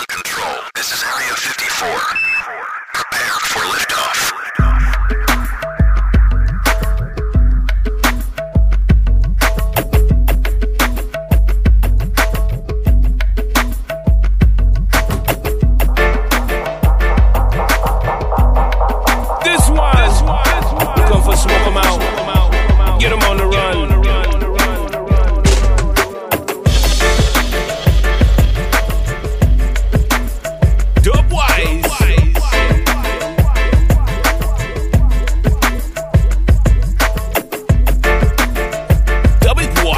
on control. This is Area 54. Prepare for liftoff. Smoke 'em out, get 'em on the run. Dubwise. Dub it, boy.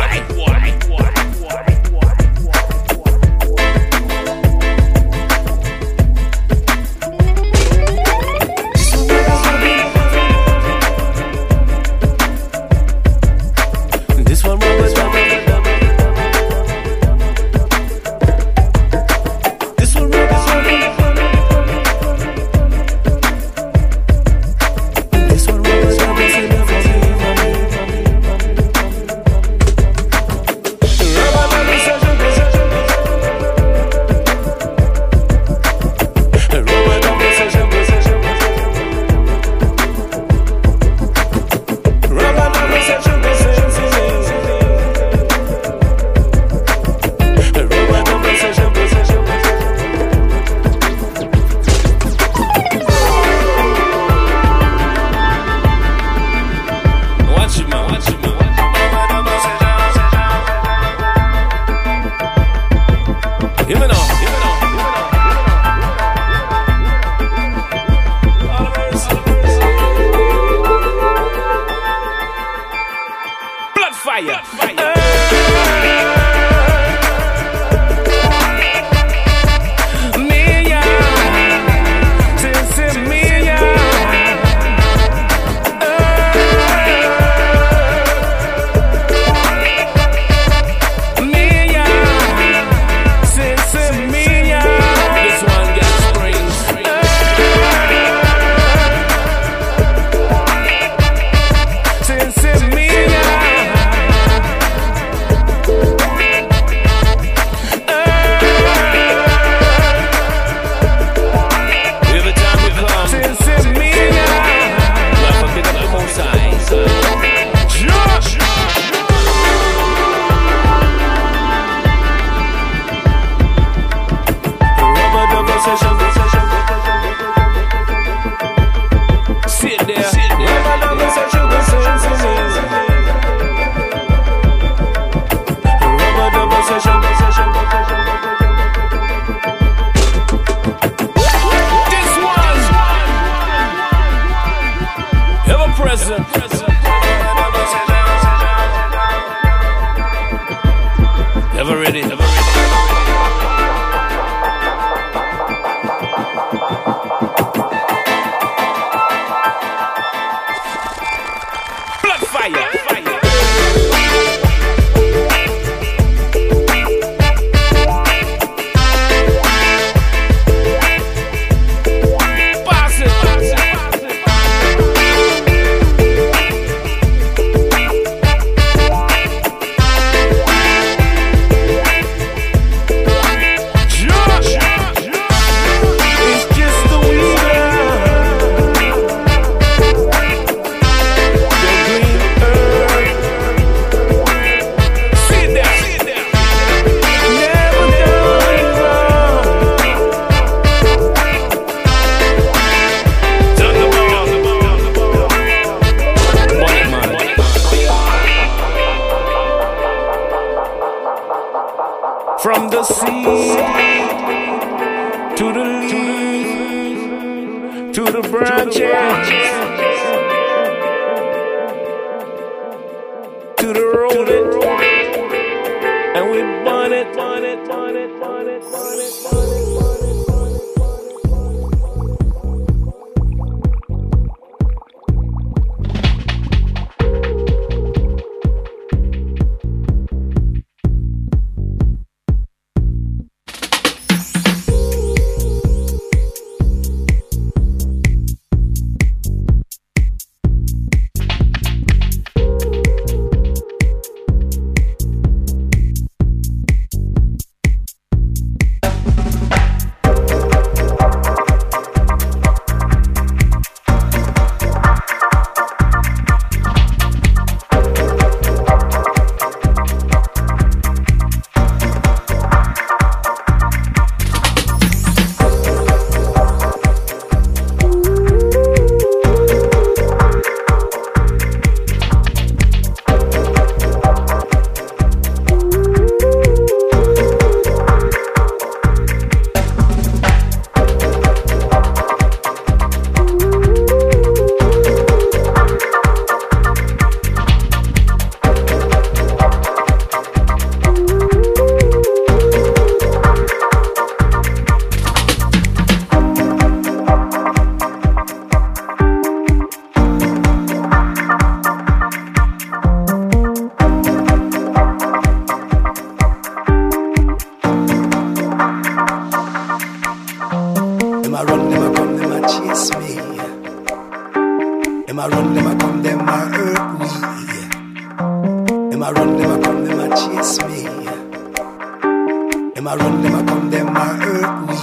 Ever ready? Blood fire. From the sea to the leaf to the branches to the road, and we burn it. Them a run, them a come, them a chase me. Them a run, them a come, them a hurt me. Them a run, them a come, them a chase me. Them a run, them a come, them a hurt me.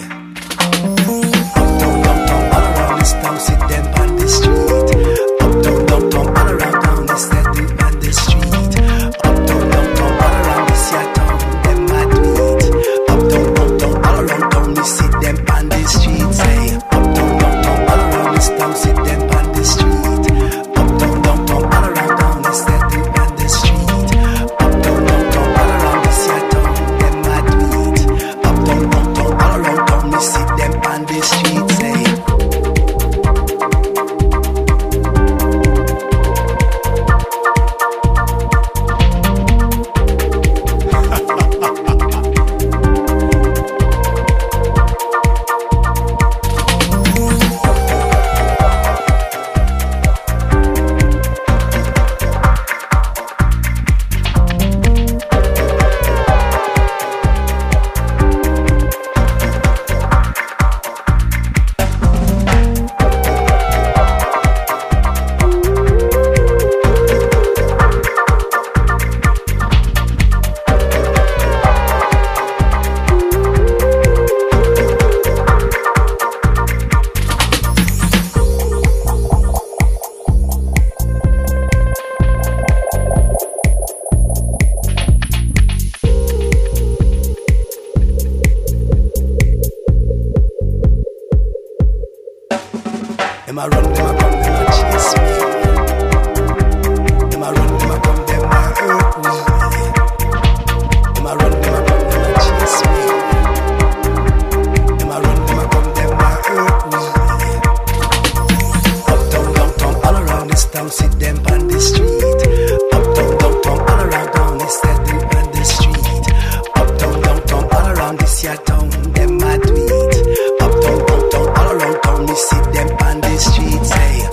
Uptown, downtown, all around this town, sit them on the street. Uptown, downtown, all around town, they set them on the street. Uptown, downtown, all around this here town, them a do it. Uptown, downtown, all around town, we see them on the street. Say, uptown, downtown, all around this town, sit them on the street. Uptown, downtown, all around town, they set them on the street. Uptown, downtown, all around this here town, them a do it. Uptown, downtown, all around town, we see them on the street. Say. Them a run, them a come, them a chase me. Them a run, them a come, them a hurt me. Them a run, them a come, them a chase me. Them a run, them a come, them a hurt me. Uptown, downtown, all around this town, sit them on the street. Uptown, downtown, all around town, they set them on the street. Uptown, downtown, all around this here town, them a do it. Uptown, downtown, all around town, we see them on the street. Say.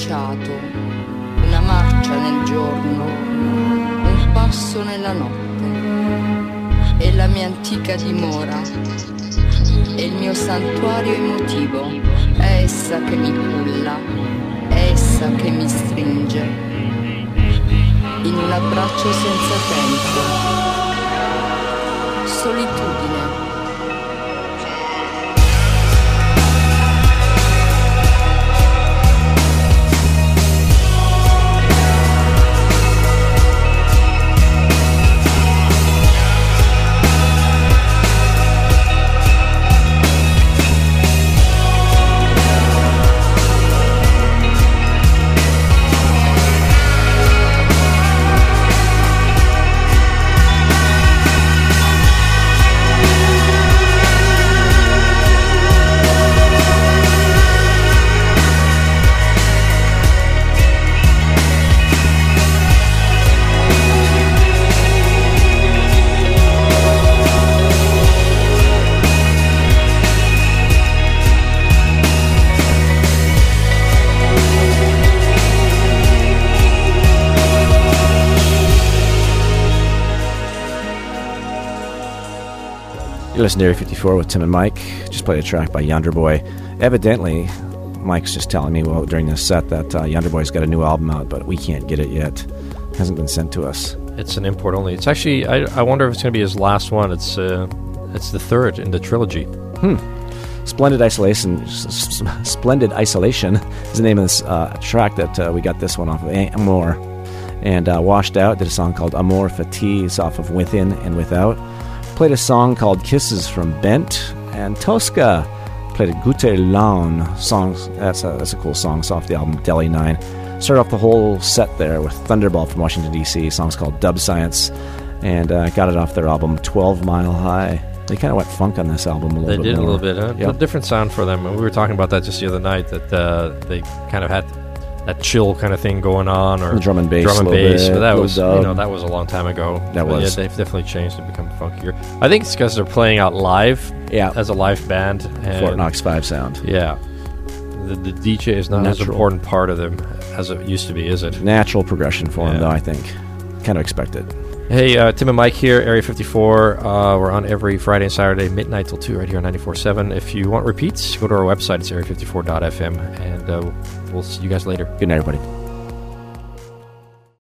tracciato, una marcia nel giorno, un passo nella notte. È la mia antica dimora, è il mio santuario emotivo, è essa che mi culla, è essa che mi stringe, in un abbraccio senza tempo. Solitudine. You listen to Area 54 with Tim and Mike. Just played a track by Yonder Boy. Evidently, Mike's just telling me during this set that Yonder Boy's got a new album out, but we can't get it yet. Hasn't been sent to us. It's an import only. It's actually, I wonder if it's going to be his last one. It's the third in the trilogy. Splendid Isolation is the name of this track that we got this one off of Amor. And Washed Out did a song called Amor Fatiz off of Within and Without. Played a song called Kisses from Bent, and Tosca played a Gute Laune song. That's a cool song. It's off the album Delhi 9. Started off the whole set there with Thunderball from Washington, D.C. Song's called Dub Science, and got it off their album 12 Mile High. They kind of went funk on this album a little bit. They did more. a little bit. Yep. A different sound for them. We were talking about that just the other night, that they kind of had that chill kind of thing going on, or drum and bass, but that was dub. that was a long time ago. That was. Yeah, they've definitely changed and become funkier. I think it's because they're playing out live, as a live band. And Fort Knox 5 sound. Yeah, the DJ is not as important part of them as it used to be, is it? Natural progression for them, though. I think kind of expected. Hey, Tim and Mike here, Area 54. We're on every Friday and Saturday, midnight till 2, right here on 94.7. If you want repeats, go to our website. It's area54.fm, and we'll see you guys later. Good night, everybody.